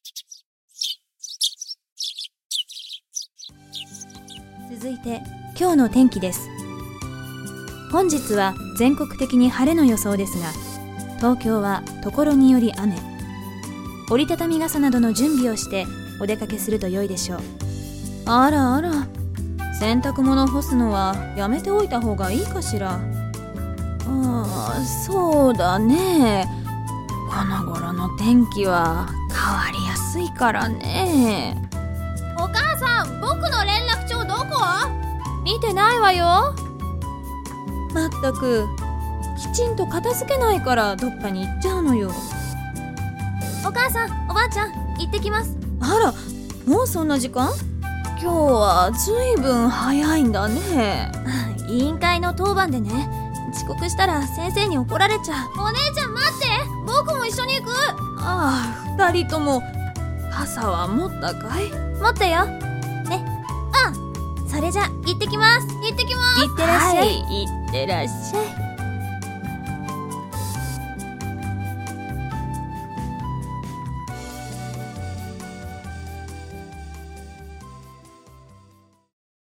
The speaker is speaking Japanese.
続いて今日の天気です。本日は全国的に晴れの予想ですが、東京はところにより雨。折りたたみ傘などの準備をしてお出かけすると良いでしょう。あらあら、洗濯物干すのはやめておいた方がいいかしら。そうだね。この頃の天気は変わりやすいからね。 お母さん、僕の連絡帳どこ？ 見てないわよ。まったく、きちんと片付けないからどっかに行っちゃうのよ。 お母さん、おばあちゃん、行ってきます。 あら、もうそんな時間？今日はずいぶん早いんだね。 委員会の当番でね、遅刻したら先生に怒られちゃう。お姉ちゃん待って、僕も一緒に行く。 二人とも傘は持ったかい？ 持ったよ。ね。それじゃ行ってきます。行ってきます。 いってらっしゃい。いってらっしゃい。